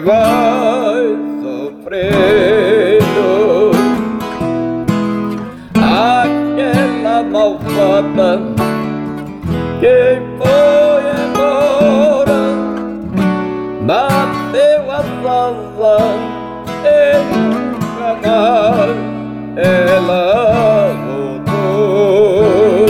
vai sofrendo. Aquela malvada que foi embora, bateu as asas e nunca mais ela voltou.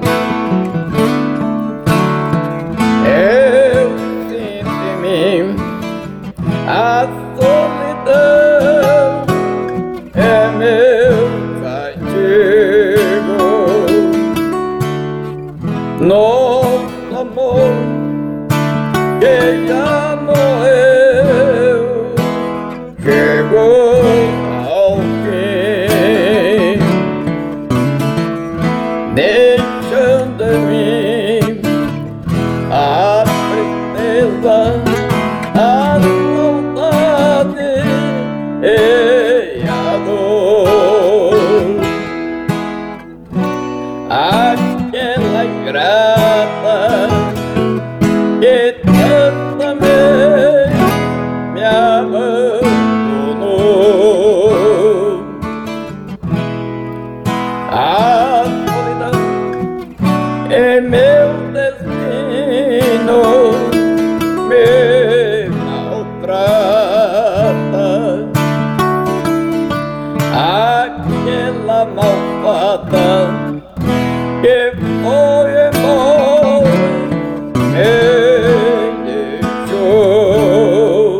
Eu sinto em mim a solidão, é meu castigo. Nosso amor que já morreu chegou ao fim, deixando em mim a tristeza, a saudade e a dor. Aquela ingrata que também me abandonou. A solidão é meu destino, me maltrata. Aquela malvada que foi embora me deixou.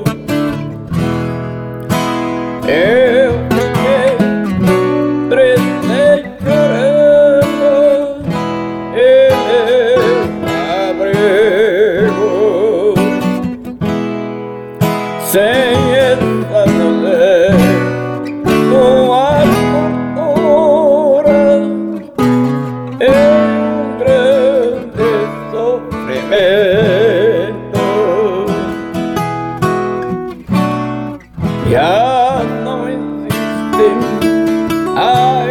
Eu fiquei triste chorando em meu abrigo, sem essa mulher numa tortura e um grande sofrimento. Já não existe a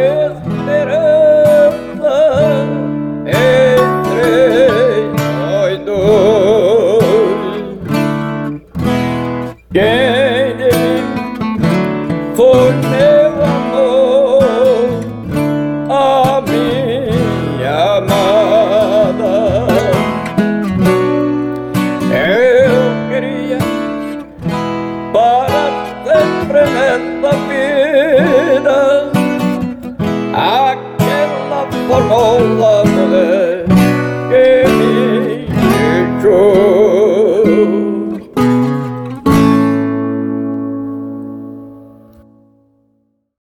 esperança entre nós dois. Quem de mim foi meu amor, a minha amada. Eu queria para sempre nessa vida aquela formosa mulher.